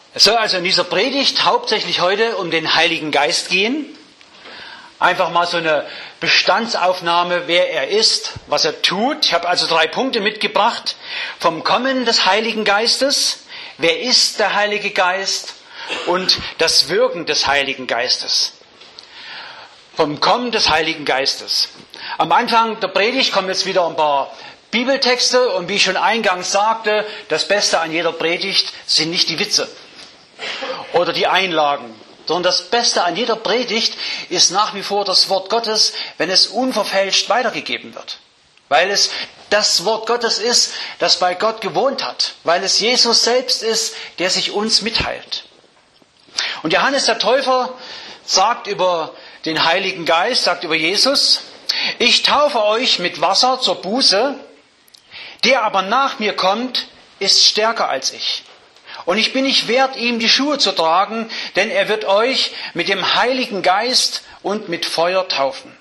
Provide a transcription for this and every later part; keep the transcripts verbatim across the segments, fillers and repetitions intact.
Es soll also in dieser Predigt hauptsächlich heute um den Heiligen Geist gehen. Einfach mal so eine Bestandsaufnahme, wer er ist, was er tut. Ich habe also drei Punkte mitgebracht. Vom Kommen des Heiligen Geistes, wer ist der Heilige Geist und das Wirken des Heiligen Geistes. Vom Kommen des Heiligen Geistes. Am Anfang der Predigt kommen jetzt wieder ein paar Bibeltexte und wie ich schon eingangs sagte, das Beste an jeder Predigt sind nicht die Witze oder die Einlagen, sondern das Beste an jeder Predigt ist nach wie vor das Wort Gottes, wenn es unverfälscht weitergegeben wird. Weil es das Wort Gottes ist, das bei Gott gewohnt hat. Weil es Jesus selbst ist, der sich uns mitteilt. Und Johannes der Täufer sagt über den Heiligen Geist, sagt über Jesus: Ich taufe euch mit Wasser zur Buße, der aber nach mir kommt, ist stärker als ich. Und ich bin nicht wert, ihm die Schuhe zu tragen, denn er wird euch mit dem Heiligen Geist und mit Feuer taufen.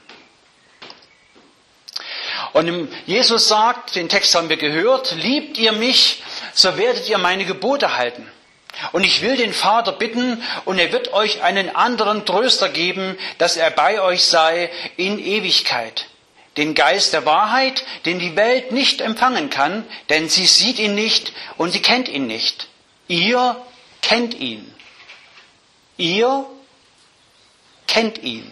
Und Jesus sagt, den Text haben wir gehört: Liebt ihr mich, so werdet ihr meine Gebote halten. Und ich will den Vater bitten, und er wird euch einen anderen Tröster geben, dass er bei euch sei in Ewigkeit. Den Geist der Wahrheit, den die Welt nicht empfangen kann, denn sie sieht ihn nicht und sie kennt ihn nicht. Ihr kennt ihn. Ihr kennt ihn.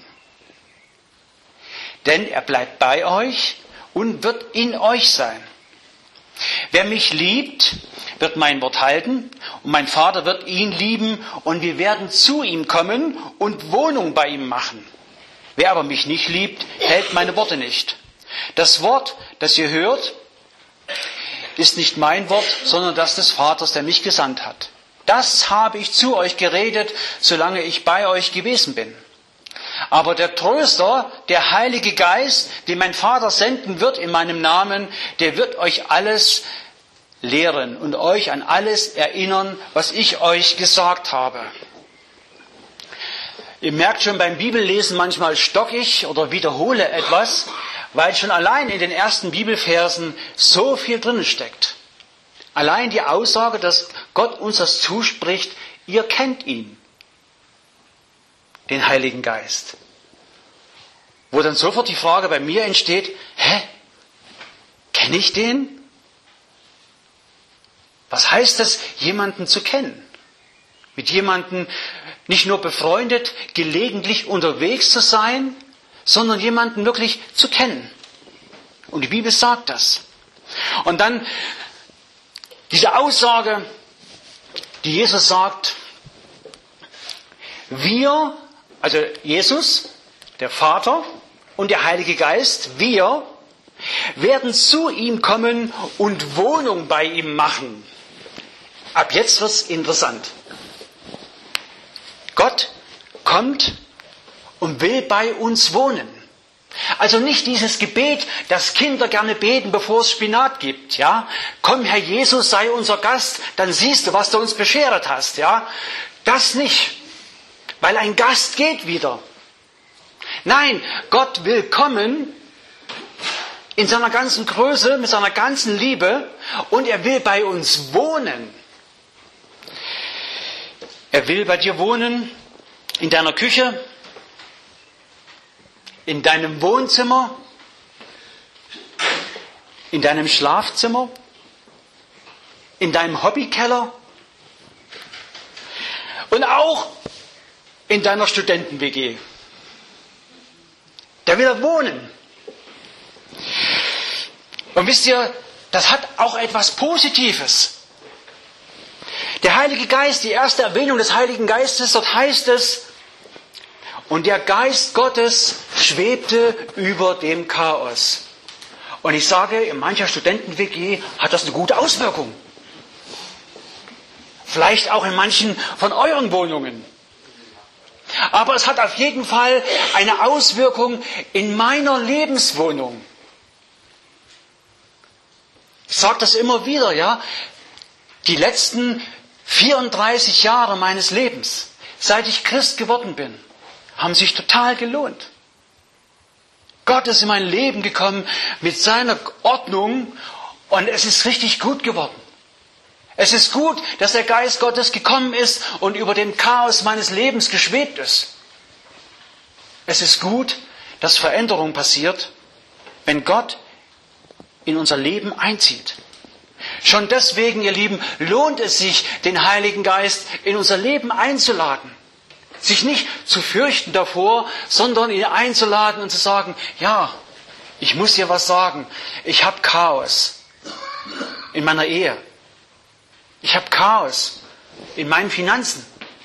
Denn er bleibt bei euch und wird in euch sein. Wer mich liebt, wird mein Wort halten, und mein Vater wird ihn lieben, und wir werden zu ihm kommen und Wohnung bei ihm machen. Wer aber mich nicht liebt, hält meine Worte nicht. Das Wort, das ihr hört, ist nicht mein Wort, sondern das des Vaters, der mich gesandt hat. Das habe ich zu euch geredet, solange ich bei euch gewesen bin. Aber der Tröster, der Heilige Geist, den mein Vater senden wird in meinem Namen, der wird euch alles lehren und euch an alles erinnern, was ich euch gesagt habe. Ihr merkt schon beim Bibellesen, manchmal stock ich oder wiederhole etwas, weil schon allein in den ersten Bibelversen so viel drin steckt. Allein die Aussage, dass Gott uns das zuspricht: Ihr kennt ihn, den Heiligen Geist. Wo dann sofort die Frage bei mir entsteht: Hä? Kenne ich den? Was heißt es, jemanden zu kennen? Mit jemandem nicht nur befreundet, gelegentlich unterwegs zu sein, sondern jemanden wirklich zu kennen. Und die Bibel sagt das. Und dann diese Aussage, die Jesus sagt: Wir, also Jesus, der Vater und der Heilige Geist, wir werden zu ihm kommen und Wohnung bei ihm machen. Ab jetzt wird's interessant. Gott kommt und will bei uns wohnen. Also nicht dieses Gebet, das Kinder gerne beten, bevor es Spinat gibt, ja? Komm, Herr Jesus, sei unser Gast, dann siehst du, was du uns beschert hast, ja? Das nicht, weil ein Gast geht wieder. Nein, Gott will kommen in seiner ganzen Größe, mit seiner ganzen Liebe, und er will bei uns wohnen. Er will bei dir wohnen, in deiner Küche, in deinem Wohnzimmer, in deinem Schlafzimmer, in deinem Hobbykeller und auch in deiner Studenten-W G. Da will er wohnen. Und wisst ihr, das hat auch etwas Positives. Der Heilige Geist, die erste Erwähnung des Heiligen Geistes, dort heißt es: Und der Geist Gottes schwebte über dem Chaos. Und ich sage, in mancher Studenten-W G hat das eine gute Auswirkung. Vielleicht auch in manchen von euren Wohnungen. Aber es hat auf jeden Fall eine Auswirkung in meiner Lebenswohnung. Ich sage das immer wieder, ja. Die letzten vierunddreißig Jahre meines Lebens, seit ich Christ geworden bin, haben sich total gelohnt. Gott ist in mein Leben gekommen mit seiner Ordnung und es ist richtig gut geworden. Es ist gut, dass der Geist Gottes gekommen ist und über dem Chaos meines Lebens geschwebt ist. Es ist gut, dass Veränderung passiert, wenn Gott in unser Leben einzieht. Schon deswegen, ihr Lieben, lohnt es sich, den Heiligen Geist in unser Leben einzuladen. Sich nicht zu fürchten davor, sondern ihn einzuladen und zu sagen, ja, ich muss dir was sagen. Ich habe Chaos in meiner Ehe. Ich habe Chaos in meinen Finanzen.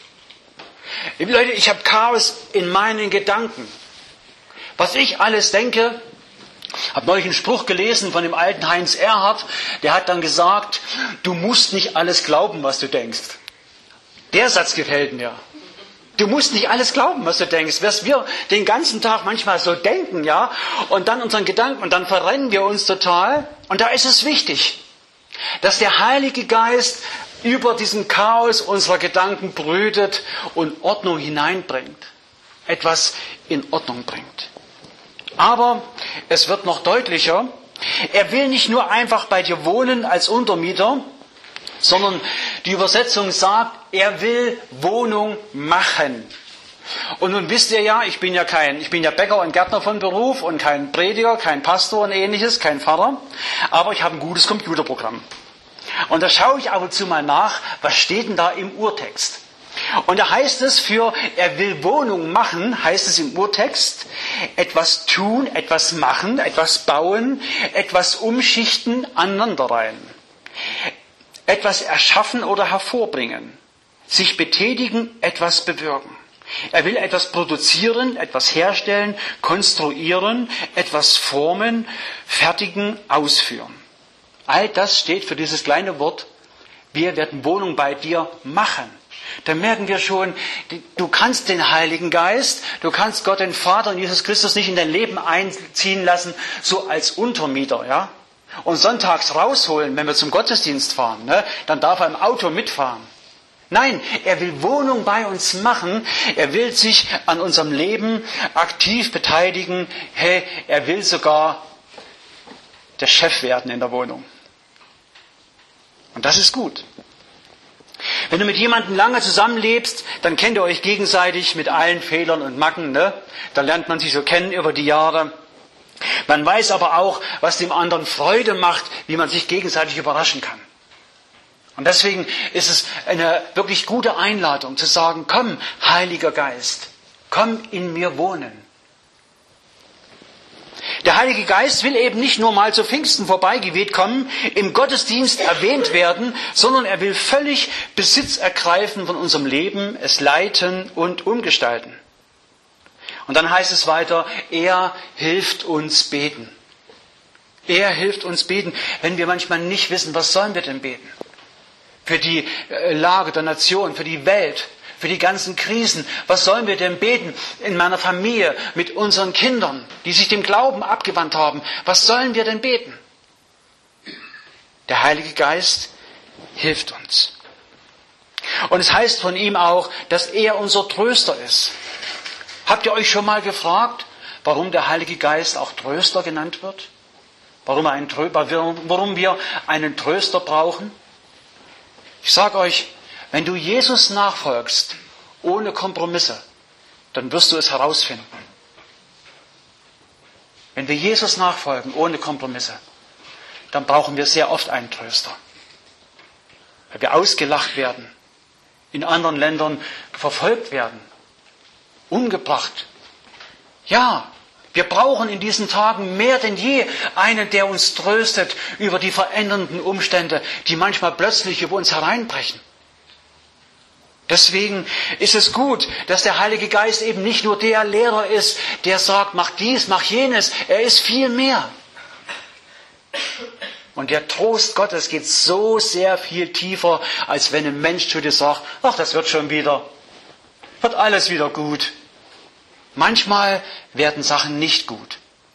Leute, ich habe Chaos in meinen Gedanken. Was ich alles denke, ich habe neulich einen Spruch gelesen von dem alten Heinz Erhardt, der hat dann gesagt, du musst nicht alles glauben, was du denkst. Der Satz gefällt mir. Du musst nicht alles glauben, was du denkst. Was wir den ganzen Tag manchmal so denken, ja, und dann unseren Gedanken, und dann verrennen wir uns total. Und da ist es wichtig, dass der Heilige Geist über diesem Chaos unserer Gedanken brütet und Ordnung hineinbringt. Etwas in Ordnung bringt. Aber es wird noch deutlicher. Er will nicht nur einfach bei dir wohnen als Untermieter, sondern die Übersetzung sagt, er will Wohnung machen. Und nun wisst ihr ja, ich bin ja kein, ich bin ja Bäcker und Gärtner von Beruf und kein Prediger, kein Pastor und ähnliches, kein Pfarrer, aber ich habe ein gutes Computerprogramm. Und da schaue ich ab und zu mal nach, was steht denn da im Urtext? Und da heißt es für, er will Wohnung machen, heißt es im Urtext, etwas tun, etwas machen, etwas bauen, etwas umschichten, aneinanderreihen. Etwas erschaffen oder hervorbringen, sich betätigen, etwas bewirken. Er will etwas produzieren, etwas herstellen, konstruieren, etwas formen, fertigen, ausführen. All das steht für dieses kleine Wort, wir werden Wohnung bei dir machen. Da merken wir schon, du kannst den Heiligen Geist, du kannst Gott den Vater und Jesus Christus nicht in dein Leben einziehen lassen, so als Untermieter, ja? Und sonntags rausholen, wenn wir zum Gottesdienst fahren, ne? Dann darf er im Auto mitfahren. Nein, er will Wohnung bei uns machen, er will sich an unserem Leben aktiv beteiligen, hey, er will sogar der Chef werden in der Wohnung. Und das ist gut. Wenn du mit jemandem lange zusammenlebst, dann kennt ihr euch gegenseitig mit allen Fehlern und Macken, ne? Da lernt man sich so kennen über die Jahre. Man weiß aber auch, was dem anderen Freude macht, wie man sich gegenseitig überraschen kann. Und deswegen ist es eine wirklich gute Einladung zu sagen, komm, Heiliger Geist, komm in mir wohnen. Der Heilige Geist will eben nicht nur mal zu Pfingsten vorbeigeweht kommen, im Gottesdienst erwähnt werden, sondern er will völlig Besitz ergreifen von unserem Leben, es leiten und umgestalten. Und dann heißt es weiter, er hilft uns beten. Er hilft uns beten, wenn wir manchmal nicht wissen, was sollen wir denn beten? Für die Lage der Nation, für die Welt, für die ganzen Krisen. Was sollen wir denn beten in meiner Familie, mit unseren Kindern, die sich dem Glauben abgewandt haben? Was sollen wir denn beten? Der Heilige Geist hilft uns. Und es heißt von ihm auch, dass er unser Tröster ist. Habt ihr euch schon mal gefragt, warum der Heilige Geist auch Tröster genannt wird? Warum, ein, warum wir einen Tröster brauchen? Ich sage euch, wenn du Jesus nachfolgst, ohne Kompromisse, dann wirst du es herausfinden. Wenn wir Jesus nachfolgen, ohne Kompromisse, dann brauchen wir sehr oft einen Tröster. Weil wir ausgelacht werden, in anderen Ländern verfolgt werden, umgebracht. Ja, wir brauchen in diesen Tagen mehr denn je einen, der uns tröstet über die verändernden Umstände, die manchmal plötzlich über uns hereinbrechen. Deswegen ist es gut, dass der Heilige Geist eben nicht nur der Lehrer ist, der sagt, mach dies, mach jenes. Er ist viel mehr. Und der Trost Gottes geht so sehr viel tiefer, als wenn ein Mensch zu dir sagt, ach, das wird schon wieder, wird alles wieder gut. Manchmal werden Sachen nicht gut.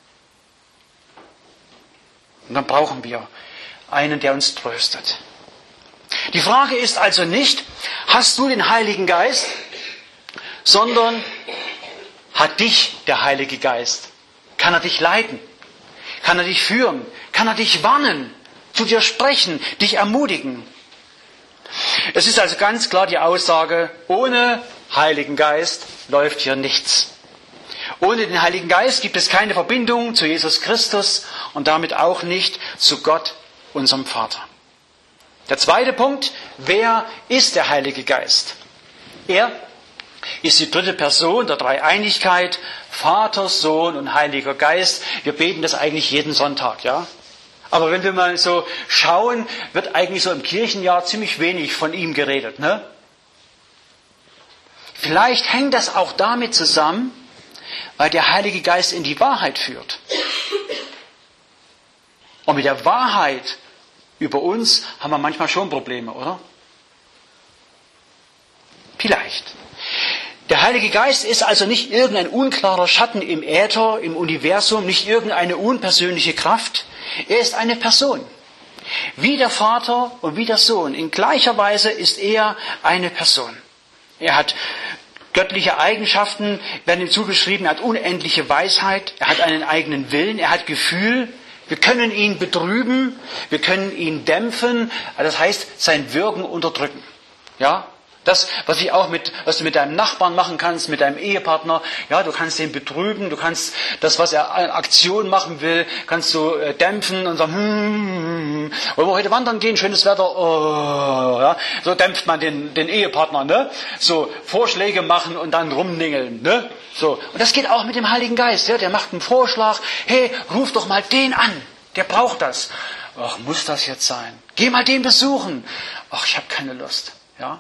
Und dann brauchen wir einen, der uns tröstet. Die Frage ist also nicht, hast du den Heiligen Geist, sondern hat dich der Heilige Geist? Kann er dich leiten? Kann er dich führen? Kann er dich warnen, zu dir sprechen, dich ermutigen? Es ist also ganz klar die Aussage, ohne Heiligen Geist läuft hier nichts. Ohne den Heiligen Geist gibt es keine Verbindung zu Jesus Christus und damit auch nicht zu Gott, unserem Vater. Der zweite Punkt, wer ist der Heilige Geist? Er ist die dritte Person der Dreieinigkeit, Vater, Sohn und Heiliger Geist. Wir beten das eigentlich jeden Sonntag, ja? Aber wenn wir mal so schauen, wird eigentlich so im Kirchenjahr ziemlich wenig von ihm geredet, ne? Vielleicht hängt das auch damit zusammen, weil der Heilige Geist in die Wahrheit führt. Und mit der Wahrheit über uns haben wir manchmal schon Probleme, oder? Vielleicht. Der Heilige Geist ist also nicht irgendein unklarer Schatten im Äther, im Universum, nicht irgendeine unpersönliche Kraft. Er ist eine Person. Wie der Vater und wie der Sohn. In gleicher Weise ist er eine Person. Er hat göttliche Eigenschaften, werden ihm zugeschrieben, er hat unendliche Weisheit, er hat einen eigenen Willen, er hat Gefühl. Wir können ihn betrüben, wir können ihn dämpfen, das heißt sein Wirken unterdrücken. Ja? Das, was ich auch mit, was du mit deinem Nachbarn machen kannst, mit deinem Ehepartner, ja, du kannst ihn betrüben, du kannst das, was er an Aktion machen will, kannst du äh, dämpfen und sagen, hm, wollen wir heute wandern gehen, schönes Wetter, oh, ja, so dämpft man den, den Ehepartner, ne, so Vorschläge machen und dann rumningeln, ne, so. Und das geht auch mit dem Heiligen Geist, ja, der macht einen Vorschlag, hey, ruf doch mal den an, der braucht das. Ach, muss das jetzt sein? Geh mal den besuchen. Ach, ich habe keine Lust, ja.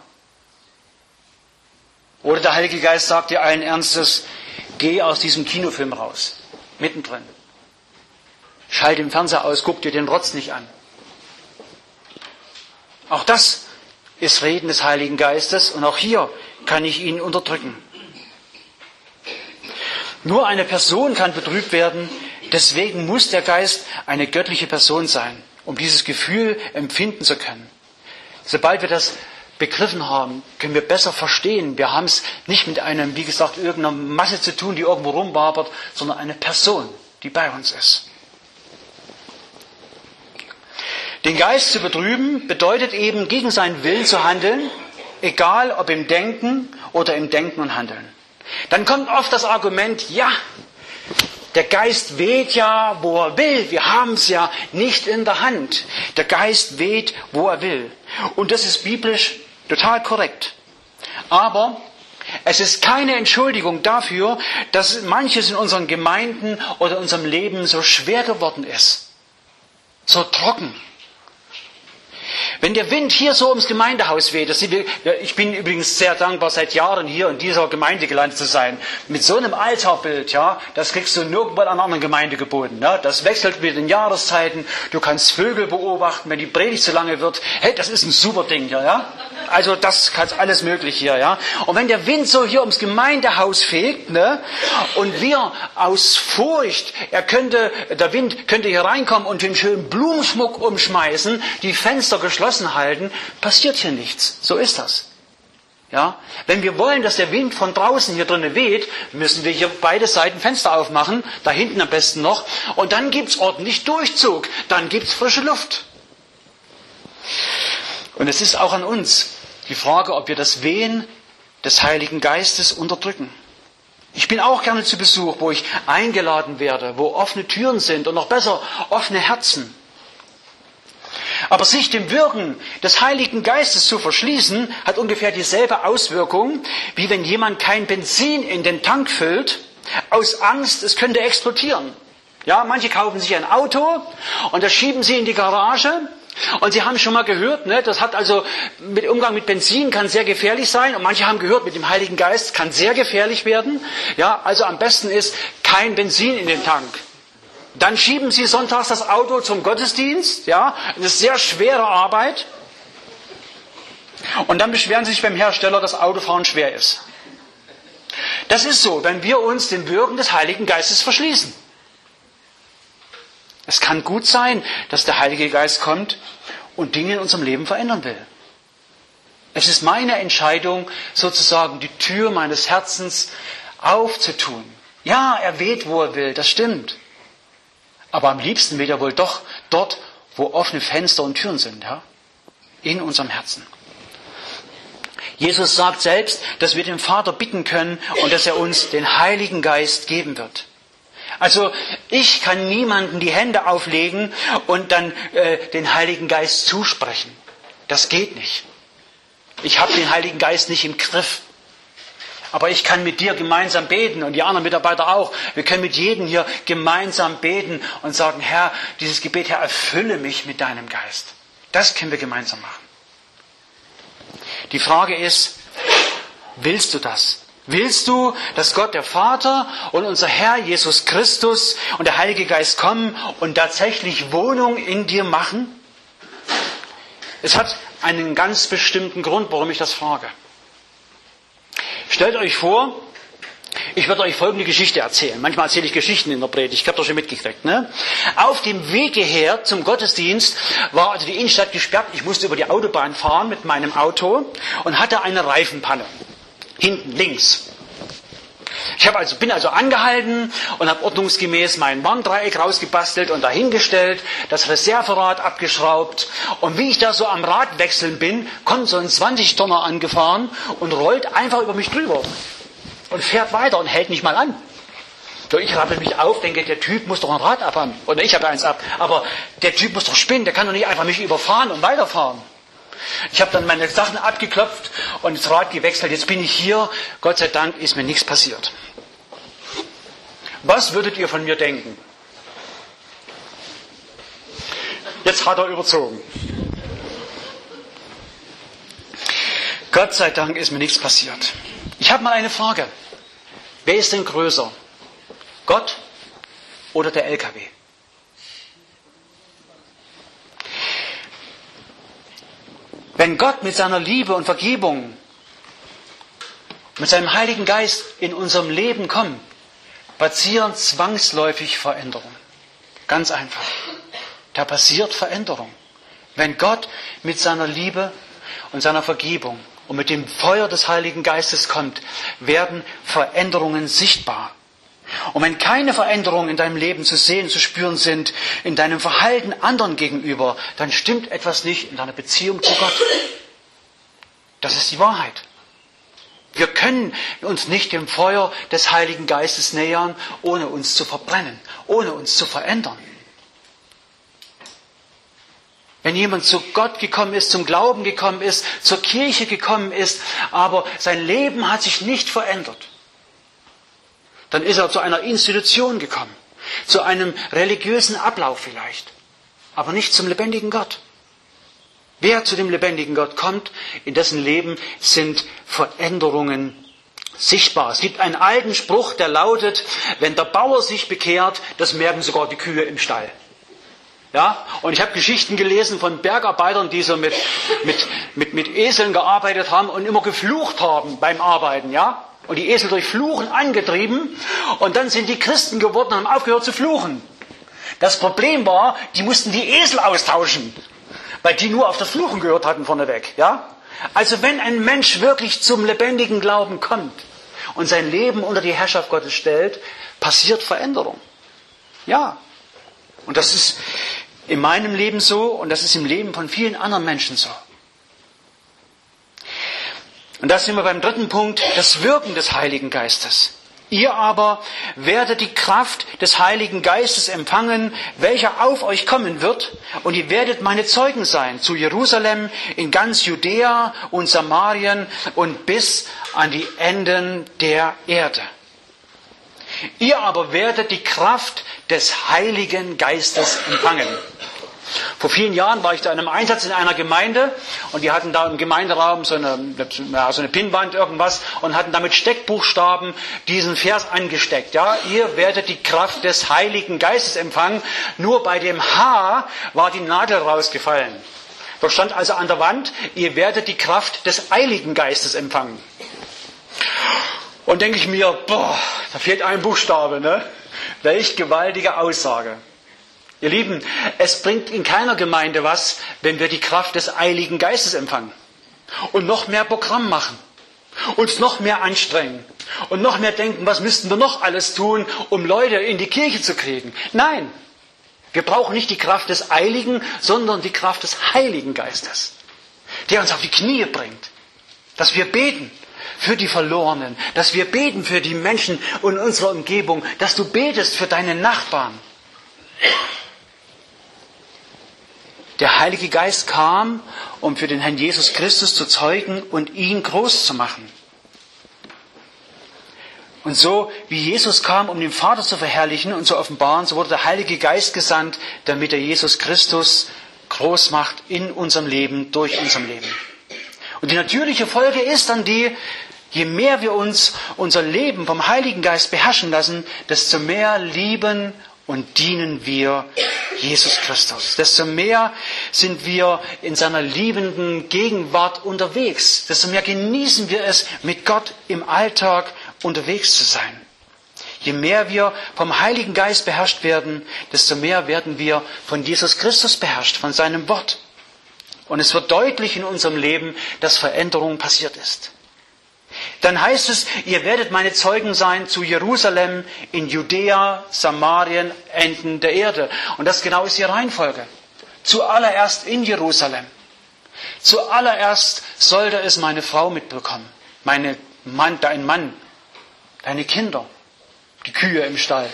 Oder der Heilige Geist sagt dir allen Ernstes, geh aus diesem Kinofilm raus, mittendrin. Schalt den Fernseher aus, guck dir den Rotz nicht an. Auch das ist Reden des Heiligen Geistes und auch hier kann ich ihn unterdrücken. Nur eine Person kann betrübt werden, deswegen muss der Geist eine göttliche Person sein, um dieses Gefühl empfinden zu können. Sobald wir das begriffen haben, können wir besser verstehen. Wir haben es nicht mit einem, wie gesagt, irgendeiner Masse zu tun, die irgendwo rumwabert, sondern eine Person, die bei uns ist. Den Geist zu betrüben bedeutet eben, gegen seinen Willen zu handeln, egal ob im Denken oder im Denken und Handeln. Dann kommt oft das Argument, ja, der Geist weht ja, wo er will. Wir haben es ja nicht in der Hand. Der Geist weht, wo er will. Und das ist biblisch total korrekt. Aber es ist keine Entschuldigung dafür, dass manches in unseren Gemeinden oder in unserem Leben so schwer geworden ist. So trocken. Wenn der Wind hier so ums Gemeindehaus weht, das sind wir, ich bin übrigens sehr dankbar, seit Jahren hier in dieser Gemeinde gelandet zu sein. Mit so einem Altarbild, ja, das kriegst du nirgendwo an einer anderen Gemeinde geboten. Ja. Das wechselt mit den Jahreszeiten. Du kannst Vögel beobachten, wenn die Predigt zu lange wird. Hey, das ist ein super Ding hier, ja. Also das kannst alles möglich hier, ja. Und wenn der Wind so hier ums Gemeindehaus fegt, ne, und wir aus Furcht, er könnte, der Wind könnte hier reinkommen und den schönen Blumenschmuck umschmeißen, die Fenster geschlossen halten, passiert hier nichts. So ist das. Ja? Wenn wir wollen, dass der Wind von draußen hier drinnen weht, müssen wir hier beide Seiten Fenster aufmachen, da hinten am besten noch, und dann gibt's ordentlich Durchzug, dann gibt's frische Luft. Und es ist auch an uns die Frage, ob wir das Wehen des Heiligen Geistes unterdrücken. Ich bin auch gerne zu Besuch, wo ich eingeladen werde, wo offene Türen sind und noch besser offene Herzen. Aber sich dem Wirken des Heiligen Geistes zu verschließen, hat ungefähr dieselbe Auswirkung, wie wenn jemand kein Benzin in den Tank füllt, aus Angst, es könnte explodieren. Ja, manche kaufen sich ein Auto und das schieben sie in die Garage. Und Sie haben schon mal gehört, ne, das hat also mit Umgang mit Benzin kann sehr gefährlich sein. Und manche haben gehört, mit dem Heiligen Geist kann sehr gefährlich werden. Ja, also am besten ist kein Benzin in den Tank. Dann schieben Sie sonntags das Auto zum Gottesdienst. Ja, das ist sehr schwere Arbeit. Und dann beschweren Sie sich beim Hersteller, dass Autofahren schwer ist. Das ist so, wenn wir uns dem Wirken des Heiligen Geistes verschließen. Es kann gut sein, dass der Heilige Geist kommt und Dinge in unserem Leben verändern will. Es ist meine Entscheidung, sozusagen die Tür meines Herzens aufzutun. Ja, er weht, wo er will, das stimmt. Aber am liebsten weht er wohl doch dort, wo offene Fenster und Türen sind, ja? In unserem Herzen. Jesus sagt selbst, dass wir den Vater bitten können und dass er uns den Heiligen Geist geben wird. Also ich kann niemandem die Hände auflegen und dann äh, den Heiligen Geist zusprechen. Das geht nicht. Ich habe den Heiligen Geist nicht im Griff. Aber ich kann mit dir gemeinsam beten und die anderen Mitarbeiter auch. Wir können mit jedem hier gemeinsam beten und sagen, Herr, dieses Gebet, Herr, erfülle mich mit deinem Geist. Das können wir gemeinsam machen. Die Frage ist, willst du das? Willst du, dass Gott der Vater und unser Herr Jesus Christus und der Heilige Geist kommen und tatsächlich Wohnung in dir machen? Es hat einen ganz bestimmten Grund, warum ich das frage. Stellt euch vor, ich werde euch folgende Geschichte erzählen. Manchmal erzähle ich Geschichten in der Predigt, ich habe das schon mitgekriegt. Ne? Auf dem Wege her zum Gottesdienst war also die Innenstadt gesperrt. Ich musste über die Autobahn fahren mit meinem Auto und hatte eine Reifenpanne. Hinten, links. Ich habe also, bin also angehalten und habe ordnungsgemäß mein Warndreieck rausgebastelt und dahingestellt, das Reserverad abgeschraubt. Und wie ich da so am Rad wechseln bin, kommt so ein zwanzig Tonner angefahren und rollt einfach über mich drüber. Und fährt weiter und hält nicht mal an. So, ich rappel mich auf, denke, der Typ muss doch ein Rad abhaben. Oder ich habe eins ab. Aber der Typ muss doch spinnen, der kann doch nicht einfach mich überfahren und weiterfahren. Ich habe dann meine Sachen abgeklopft und das Rad gewechselt. Jetzt bin ich hier. Gott sei Dank ist mir nichts passiert. Was würdet ihr von mir denken? Jetzt hat er überzogen. Gott sei Dank ist mir nichts passiert. Ich habe mal eine Frage. Wer ist denn größer? Gott oder der L K W? Wenn Gott mit seiner Liebe und Vergebung, mit seinem Heiligen Geist in unserem Leben kommt, passieren zwangsläufig Veränderungen. Ganz einfach. Da passiert Veränderung. Wenn Gott mit seiner Liebe und seiner Vergebung und mit dem Feuer des Heiligen Geistes kommt, werden Veränderungen sichtbar. Und wenn keine Veränderungen in deinem Leben zu sehen, zu spüren sind, in deinem Verhalten anderen gegenüber, dann stimmt etwas nicht in deiner Beziehung zu Gott. Das ist die Wahrheit. Wir können uns nicht dem Feuer des Heiligen Geistes nähern, ohne uns zu verbrennen, ohne uns zu verändern. Wenn jemand zu Gott gekommen ist, zum Glauben gekommen ist, zur Kirche gekommen ist, aber sein Leben hat sich nicht verändert, dann ist er zu einer Institution gekommen, zu einem religiösen Ablauf vielleicht, aber nicht zum lebendigen Gott. Wer zu dem lebendigen Gott kommt, in dessen Leben sind Veränderungen sichtbar. Es gibt einen alten Spruch, der lautet, wenn der Bauer sich bekehrt, das merken sogar die Kühe im Stall. Ja, und ich habe Geschichten gelesen von Bergarbeitern, die so mit, mit, mit, mit Eseln gearbeitet haben und immer geflucht haben beim Arbeiten, ja. Und die Esel durch Fluchen angetrieben und dann sind die Christen geworden und haben aufgehört zu fluchen. Das Problem war, die mussten die Esel austauschen, weil die nur auf das Fluchen gehört hatten vorneweg. Ja? Also wenn ein Mensch wirklich zum lebendigen Glauben kommt und sein Leben unter die Herrschaft Gottes stellt, passiert Veränderung. Ja, und das ist in meinem Leben so und das ist im Leben von vielen anderen Menschen so. Und da sind wir beim dritten Punkt, das Wirken des Heiligen Geistes. Ihr aber werdet die Kraft des Heiligen Geistes empfangen, welcher auf euch kommen wird, und ihr werdet meine Zeugen sein zu Jerusalem, in ganz Judäa und Samarien und bis an die Enden der Erde. Ihr aber werdet die Kraft des Heiligen Geistes empfangen. Vor vielen Jahren war ich da in einem Einsatz in einer Gemeinde und die hatten da im Gemeinderaum so eine, ja, so eine Pinnwand irgendwas und hatten da mit Steckbuchstaben diesen Vers angesteckt. Ja, ihr werdet die Kraft des Heiligen Geistes empfangen. Nur bei dem H war die Nadel rausgefallen. Da stand also an der Wand, ihr werdet die Kraft des Heiligen Geistes empfangen. Und denke ich mir, boah, da fehlt ein Buchstabe, ne? Welch gewaltige Aussage. Ihr Lieben, es bringt in keiner Gemeinde was, wenn wir die Kraft des Heiligen Geistes empfangen und noch mehr Programm machen, uns noch mehr anstrengen und noch mehr denken, was müssten wir noch alles tun, um Leute in die Kirche zu kriegen. Nein, wir brauchen nicht die Kraft des Heiligen, sondern die Kraft des Heiligen Geistes, der uns auf die Knie bringt, dass wir beten für die Verlorenen, dass wir beten für die Menschen in unserer Umgebung, dass du betest für deine Nachbarn. Der Heilige Geist kam, um für den Herrn Jesus Christus zu zeugen und ihn groß zu machen. Und so wie Jesus kam, um den Vater zu verherrlichen und zu offenbaren, so wurde der Heilige Geist gesandt, damit er Jesus Christus groß macht in unserem Leben, durch unserem Leben. Und die natürliche Folge ist dann die, je mehr wir uns unser Leben vom Heiligen Geist beherrschen lassen, desto mehr lieben und dienen wir Jesus Christus. Desto mehr sind wir in seiner liebenden Gegenwart unterwegs. Desto mehr genießen wir es, mit Gott im Alltag unterwegs zu sein. Je mehr wir vom Heiligen Geist beherrscht werden, desto mehr werden wir von Jesus Christus beherrscht, von seinem Wort. Und es wird deutlich in unserem Leben, dass Veränderung passiert ist. Dann heißt es, ihr werdet meine Zeugen sein zu Jerusalem, in Judäa, Samarien, Enden der Erde. Und das genau ist die Reihenfolge. Zuallererst in Jerusalem. Zuallererst sollte es meine Frau mitbekommen. Meine Mann, dein Mann, deine Kinder, die Kühe im Stall.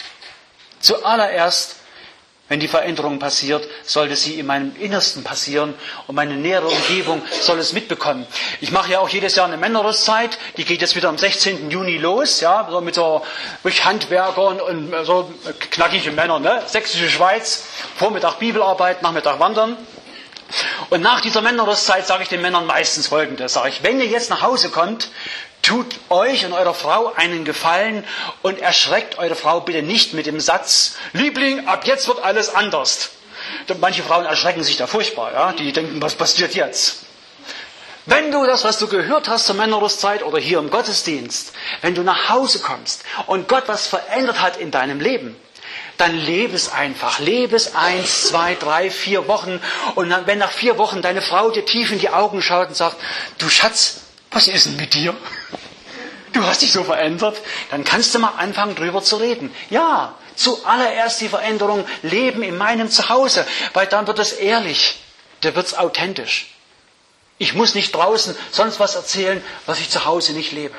Zuallererst, wenn die Veränderung passiert, sollte sie in meinem Innersten passieren und meine nähere Umgebung soll es mitbekommen. Ich mache ja auch jedes Jahr eine Männerrüstzeit, die geht jetzt wieder am sechzehnten Juni los, ja, so mit so durch Handwerkern und so knackige Männer, ne? Sächsische Schweiz, Vormittag Bibelarbeit, Nachmittag Wandern. Und nach dieser Männerrüstzeit sage ich den Männern meistens Folgendes, sage ich, wenn ihr jetzt nach Hause kommt, tut euch und eurer Frau einen Gefallen und erschreckt eure Frau bitte nicht mit dem Satz, Liebling, ab jetzt wird alles anders. Manche Frauen erschrecken sich da furchtbar, ja? Die denken, was passiert jetzt? Wenn du das, was du gehört hast zur Männerrüstzeit oder hier im Gottesdienst, wenn du nach Hause kommst und Gott was verändert hat in deinem Leben, dann lebe es einfach. Lebe es eins, zwei, drei, vier Wochen. Und dann, wenn nach vier Wochen deine Frau dir tief in die Augen schaut und sagt, du Schatz, was ist denn mit dir? Du hast dich so verändert. Dann kannst du mal anfangen, drüber zu reden. Ja, zuallererst die Veränderung, Leben in meinem Zuhause. Weil dann wird es ehrlich. Da wird es authentisch. Ich muss nicht draußen sonst was erzählen, was ich zu Hause nicht lebe.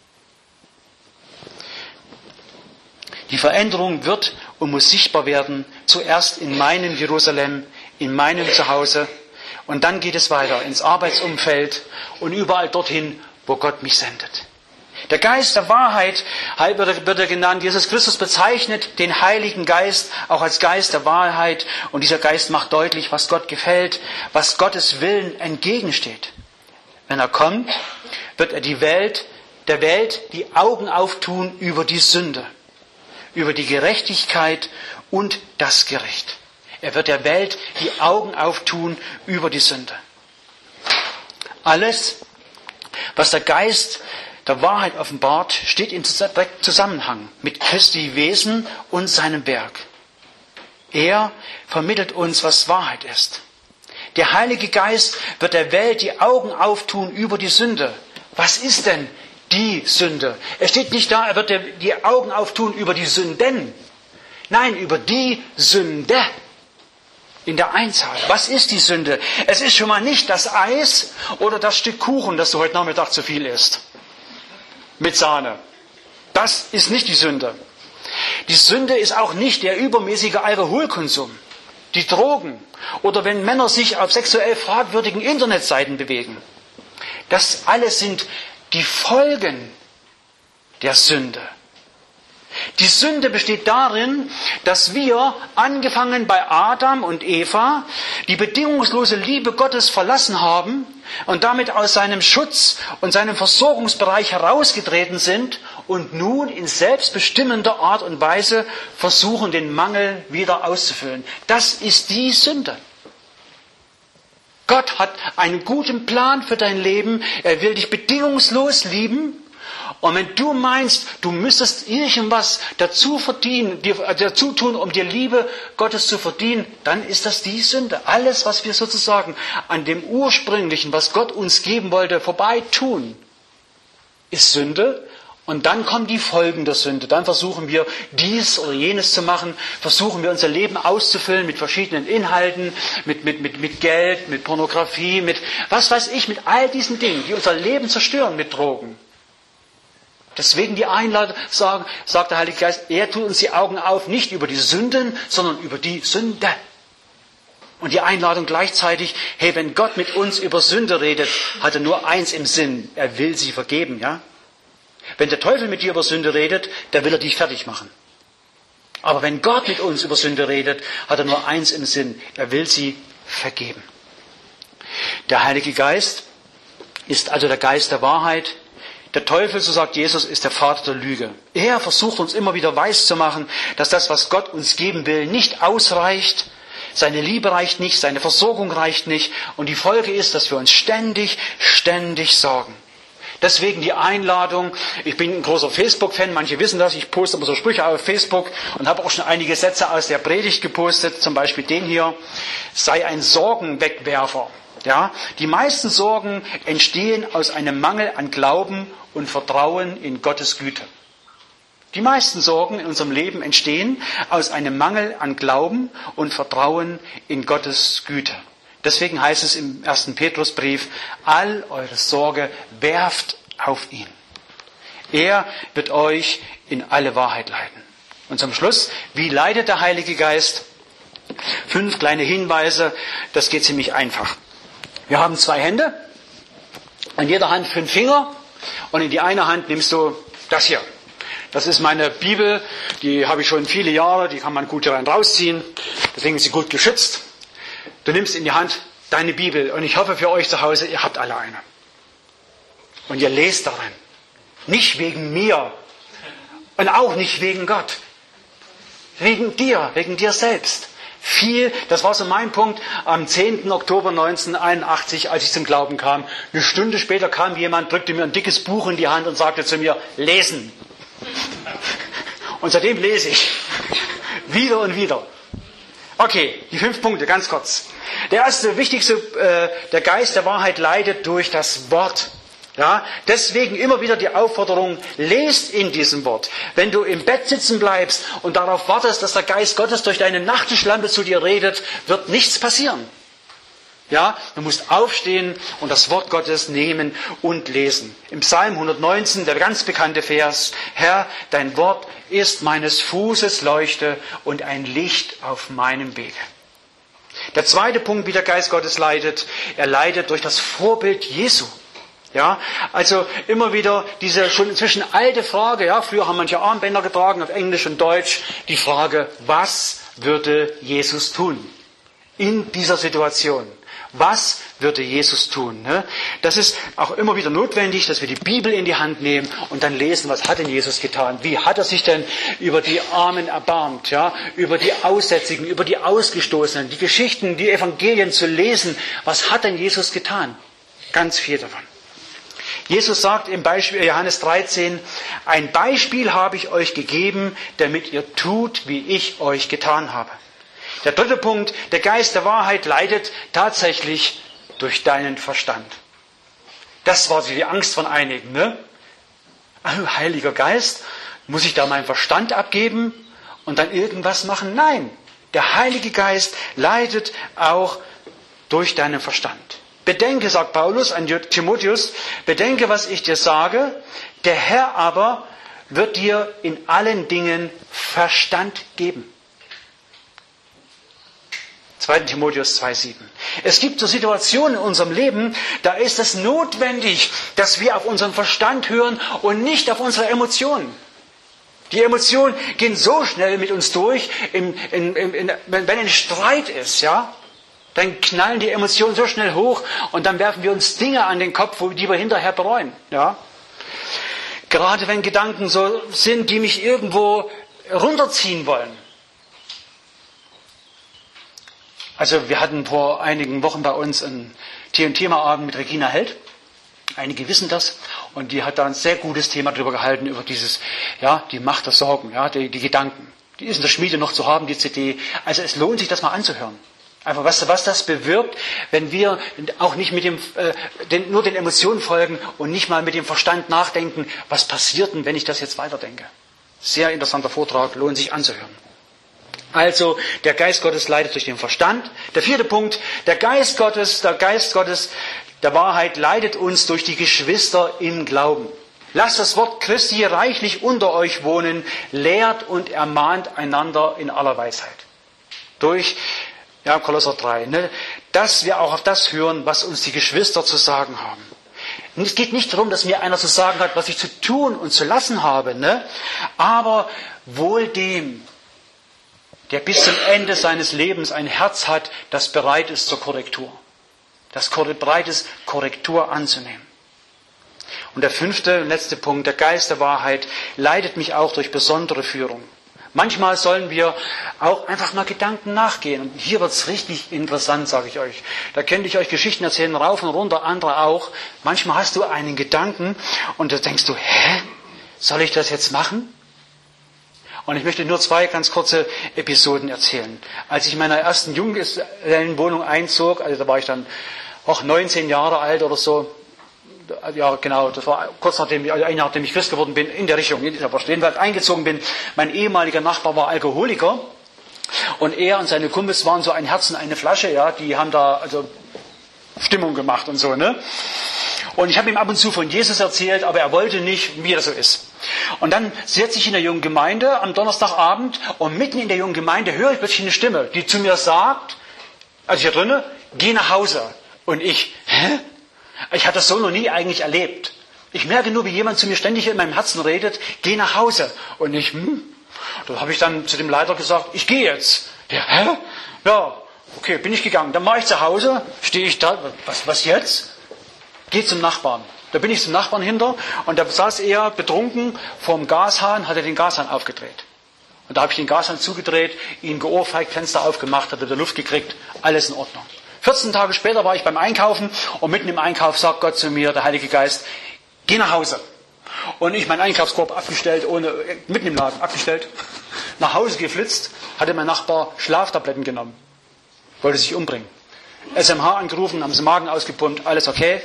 Die Veränderung wird und muss sichtbar werden, zuerst in meinem Jerusalem, in meinem Zuhause. Und dann geht es weiter ins Arbeitsumfeld und überall dorthin, wo Gott mich sendet. Der Geist der Wahrheit wird er genannt. Jesus Christus bezeichnet den Heiligen Geist auch als Geist der Wahrheit. Und dieser Geist macht deutlich, was Gott gefällt, was Gottes Willen entgegensteht. Wenn er kommt, wird er die Welt, der Welt die Augen auftun über die Sünde, über die Gerechtigkeit und das Gericht. Er wird der Welt die Augen auftun über die Sünde. Alles, was der Geist der Wahrheit offenbart, steht im direkten Zusammenhang mit Christi Wesen und seinem Werk. Er vermittelt uns, was Wahrheit ist. Der Heilige Geist wird der Welt die Augen auftun über die Sünde. Was ist denn die Sünde? Er steht nicht da, er wird die Augen auftun über die Sünden. Nein, über die Sünde. In der Einzahl. Was ist die Sünde? Es ist schon mal nicht das Eis oder das Stück Kuchen, das du heute Nachmittag zu viel isst. Mit Sahne. Das ist nicht die Sünde. Die Sünde ist auch nicht der übermäßige Alkoholkonsum, die Drogen oder wenn Männer sich auf sexuell fragwürdigen Internetseiten bewegen. Das alles sind die Folgen der Sünde. Die Sünde besteht darin, dass wir, angefangen bei Adam und Eva, die bedingungslose Liebe Gottes verlassen haben und damit aus seinem Schutz und seinem Versorgungsbereich herausgetreten sind und nun in selbstbestimmender Art und Weise versuchen, den Mangel wieder auszufüllen. Das ist die Sünde. Gott hat einen guten Plan für dein Leben. Er will dich bedingungslos lieben. Und wenn du meinst, du müsstest irgendwas dazu verdienen, dir, dazu tun, um dir Liebe Gottes zu verdienen, dann ist das die Sünde. Alles, was wir sozusagen an dem Ursprünglichen, was Gott uns geben wollte, vorbei tun, ist Sünde. Und dann kommen die Folgen der Sünde. Dann versuchen wir dies oder jenes zu machen, versuchen wir unser Leben auszufüllen mit verschiedenen Inhalten, mit, mit, mit, mit Geld, mit Pornografie, mit was weiß ich, mit all diesen Dingen, die unser Leben zerstören, mit Drogen. Deswegen die Einladung, sagen, sagt der Heilige Geist, er tut uns die Augen auf, nicht über die Sünden, sondern über die Sünde. Und die Einladung gleichzeitig, hey, wenn Gott mit uns über Sünde redet, hat er nur eins im Sinn, er will sie vergeben, ja? Wenn der Teufel mit dir über Sünde redet, dann will er dich fertig machen. Aber wenn Gott mit uns über Sünde redet, hat er nur eins im Sinn, er will sie vergeben. Der Heilige Geist ist also der Geist der Wahrheit. Der Teufel, so sagt Jesus, ist der Vater der Lüge. Er versucht uns immer wieder weiszumachen, dass das, was Gott uns geben will, nicht ausreicht. Seine Liebe reicht nicht, seine Versorgung reicht nicht. Und die Folge ist, dass wir uns ständig, ständig sorgen. Deswegen die Einladung, ich bin ein großer Facebook-Fan, manche wissen das, ich poste immer so Sprüche auf Facebook und habe auch schon einige Sätze aus der Predigt gepostet, zum Beispiel den hier, sei ein Sorgenwegwerfer. Ja, die meisten Sorgen entstehen aus einem Mangel an Glauben und Vertrauen in Gottes Güte. Die meisten Sorgen in unserem Leben entstehen aus einem Mangel an Glauben und Vertrauen in Gottes Güte. Deswegen heißt es im ersten Petrusbrief, all eure Sorge werft auf ihn. Er wird euch in alle Wahrheit leiten. Und zum Schluss, wie leitet der Heilige Geist? Fünf kleine Hinweise, das geht ziemlich einfach. Wir haben zwei Hände, in jeder Hand fünf Finger und in die eine Hand nimmst du das hier. Das ist meine Bibel, die habe ich schon viele Jahre, die kann man gut rein rausziehen, deswegen ist sie gut geschützt. Du nimmst in die Hand deine Bibel und ich hoffe für euch zu Hause, ihr habt alle eine. Und ihr lest darin. Nicht wegen mir und auch nicht wegen Gott. Wegen dir, wegen dir selbst. Viel, das war so mein Punkt, am zehnten Oktober neunzehnhunderteinundachtzig, als ich zum Glauben kam. Eine Stunde später kam jemand, drückte mir ein dickes Buch in die Hand und sagte zu mir, lesen. Und seitdem lese ich. Wieder und wieder. Okay, die fünf Punkte, ganz kurz. Der erste, wichtigste, äh, der Geist der Wahrheit leitet durch das Wort. Ja, deswegen immer wieder die Aufforderung, lest in diesem Wort. Wenn du im Bett sitzen bleibst und darauf wartest, dass der Geist Gottes durch deine Nachttischlampe zu dir redet, wird nichts passieren. Ja, du musst aufstehen und das Wort Gottes nehmen und lesen. Im Psalm hundertneunzehn, der ganz bekannte Vers, Herr, dein Wort ist meines Fußes Leuchte und ein Licht auf meinem Wege. Der zweite Punkt, wie der Geist Gottes leitet, er leitet durch das Vorbild Jesu. Ja, also immer wieder diese schon inzwischen alte Frage, ja, früher haben manche Armbänder getragen auf Englisch und Deutsch, die Frage, was würde Jesus tun in dieser Situation? Was würde Jesus tun? Ne? Das ist auch immer wieder notwendig, dass wir die Bibel in die Hand nehmen und dann lesen, was hat denn Jesus getan? Wie hat er sich denn über die Armen erbarmt? Ja? Über die Aussätzigen, über die Ausgestoßenen, die Geschichten, die Evangelien zu lesen. Was hat denn Jesus getan? Ganz viel davon. Jesus sagt im Beispiel Johannes dreizehn, ein Beispiel habe ich euch gegeben, damit ihr tut, wie ich euch getan habe. Der dritte Punkt, der Geist der Wahrheit leitet tatsächlich durch deinen Verstand. Das war die Angst von einigen. Ne? Oh, Heiliger Geist, muss ich da meinen Verstand abgeben und dann irgendwas machen? Nein, der Heilige Geist leitet auch durch deinen Verstand. Bedenke, sagt Paulus an Timotheus, bedenke, was ich dir sage, der Herr aber wird dir in allen Dingen Verstand geben. zweiter Timotheus zwei sieben. Es gibt so Situationen in unserem Leben, da ist es notwendig, dass wir auf unseren Verstand hören und nicht auf unsere Emotionen. Die Emotionen gehen so schnell mit uns durch, in, in, in, wenn ein Streit ist, ja, dann knallen die Emotionen so schnell hoch und dann werfen wir uns Dinge an den Kopf, die wir hinterher bereuen. Ja? Gerade wenn Gedanken so sind, die mich irgendwo runterziehen wollen. Also wir hatten vor einigen Wochen bei uns einen T- und Thema-Abend mit Regina Held. Einige wissen das. Und die hat da ein sehr gutes Thema darüber gehalten, über dieses, ja, die Macht der Sorgen, ja, die, die Gedanken. Die ist in der Schmiede noch zu haben, die C D. Also es lohnt sich, das mal anzuhören. Einfach, weißt du, was das bewirkt, wenn wir auch nicht mit dem, äh, den, nur den Emotionen folgen und nicht mal mit dem Verstand nachdenken, was passiert denn, wenn ich das jetzt weiterdenke? Sehr interessanter Vortrag, lohnt sich anzuhören. Also, der Geist Gottes leitet durch den Verstand. Der vierte Punkt, der Geist Gottes, der Geist Gottes der Wahrheit leitet uns durch die Geschwister im Glauben. Lasst das Wort Christi reichlich unter euch wohnen, lehrt und ermahnt einander in aller Weisheit. Durch Ja, Kolosser drei, ne? Dass wir auch auf das hören, was uns die Geschwister zu sagen haben. Und es geht nicht darum, dass mir einer zu sagen hat, was ich zu tun und zu lassen habe, ne? Aber wohl dem, der bis zum Ende seines Lebens ein Herz hat, das bereit ist zur Korrektur. Das bereit ist, Korrektur anzunehmen. Und der fünfte und letzte Punkt, der Geist der Wahrheit, leitet mich auch durch besondere Führung. Manchmal sollen wir auch einfach mal Gedanken nachgehen. Und hier wird's richtig interessant, sage ich euch. Da könnte ich euch Geschichten erzählen, rauf und runter, andere auch. Manchmal hast du einen Gedanken und da denkst du, hä, soll ich das jetzt machen? Und ich möchte nur zwei ganz kurze Episoden erzählen. Als ich in meiner ersten Junggesellenwohnung einzog, also da war ich dann auch neunzehn Jahre alt oder so, ja, genau, das war kurz nachdem, also ein Jahr nachdem ich Christ geworden bin, in der Richtung, in der Verstehen, weil ich eingezogen bin. Mein ehemaliger Nachbar war Alkoholiker und er und seine Kumpels waren so ein Herz und eine Flasche, ja, die haben da also Stimmung gemacht und so, ne? Und ich habe ihm ab und zu von Jesus erzählt, aber er wollte nicht, wie das so ist. Und dann sitze ich in der jungen Gemeinde am Donnerstagabend und mitten in der jungen Gemeinde höre ich plötzlich eine Stimme, die zu mir sagt, also hier drinnen, geh nach Hause. Und ich, hä? Ich hatte das so noch nie eigentlich erlebt. Ich merke nur, wie jemand zu mir ständig in meinem Herzen redet, geh nach Hause. Und ich, hm, da habe ich dann zu dem Leiter gesagt, ich gehe jetzt. Der, hä? Ja, okay, bin ich gegangen. Dann war ich zu Hause, stehe ich da, was, was jetzt? Geh zum Nachbarn. Da bin ich zum Nachbarn hinter und da saß er betrunken vorm Gashahn, hat er den Gashahn aufgedreht. Und da habe ich den Gashahn zugedreht, ihn geohrfeigt, Fenster aufgemacht, hat er Luft gekriegt, alles in Ordnung. vierzehn Tage später war ich beim Einkaufen und mitten im Einkauf sagt Gott zu mir, der Heilige Geist, geh nach Hause. Und ich meinen Einkaufskorb abgestellt, ohne, mitten im Laden abgestellt, nach Hause geflitzt, hatte mein Nachbar Schlaftabletten genommen, wollte sich umbringen. S M H angerufen, haben sie den Magen ausgepumpt, alles okay.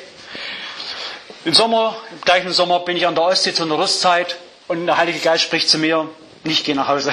Im Sommer, im gleichen Sommer bin ich an der Ostsee zu einer Rüstzeit und der Heilige Geist spricht zu mir, nicht geh nach Hause.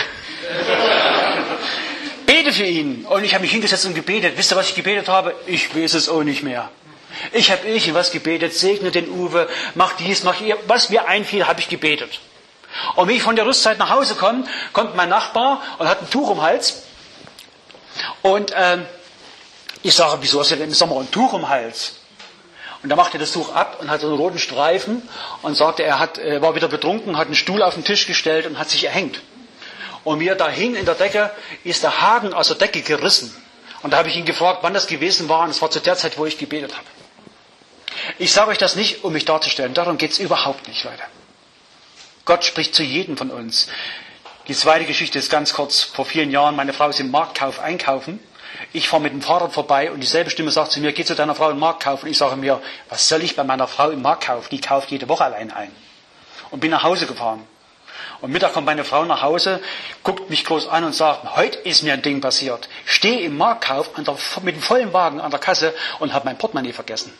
Bete für ihn. Und ich habe mich hingesetzt und gebetet. Wisst ihr, was ich gebetet habe? Ich weiß es auch nicht mehr. Ich habe irgendwas gebetet, segne den Uwe, mach dies, mach ihr. Was mir einfiel, habe ich gebetet. Und wie ich von der Rüstzeit nach Hause komme, kommt mein Nachbar und hat ein Tuch um den Hals. Und ähm, ich sage, wieso hast du denn im Sommer ein Tuch um den Hals? Und da machte er das Tuch ab und hatte einen roten Streifen und sagte, er hat, er war wieder betrunken, hat einen Stuhl auf den Tisch gestellt und hat sich erhängt. Und wie er da hing in der Decke, ist der Haken aus der Decke gerissen. Und da habe ich ihn gefragt, wann das gewesen war. Und es war zu der Zeit, wo ich gebetet habe. Ich sage euch das nicht, um mich darzustellen. Darum geht es überhaupt nicht, Leute. Gott spricht zu jedem von uns. Die zweite Geschichte ist ganz kurz. Vor vielen Jahren, meine Frau ist im Marktkauf einkaufen. Ich fahre mit dem Fahrrad vorbei und dieselbe Stimme sagt zu mir, geh zu deiner Frau im Marktkauf. Und ich sage mir, was soll ich bei meiner Frau im Marktkauf? Die kauft jede Woche allein ein. Und bin nach Hause gefahren. Und Mittag kommt meine Frau nach Hause, guckt mich groß an und sagt, heute ist mir ein Ding passiert. Stehe im Marktkauf an der, mit dem vollen Wagen an der Kasse und habe mein Portemonnaie vergessen.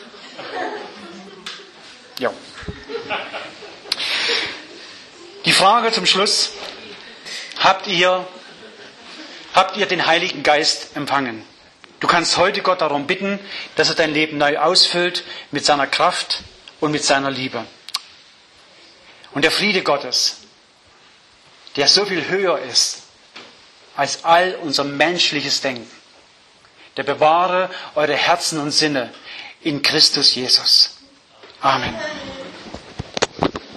Ja. Die Frage zum Schluss, habt ihr, habt ihr den Heiligen Geist empfangen? Du kannst heute Gott darum bitten, dass er dein Leben neu ausfüllt mit seiner Kraft und mit seiner Liebe. Und der Friede Gottes, der so viel höher ist als all unser menschliches Denken, der bewahre eure Herzen und Sinne in Christus Jesus. Amen.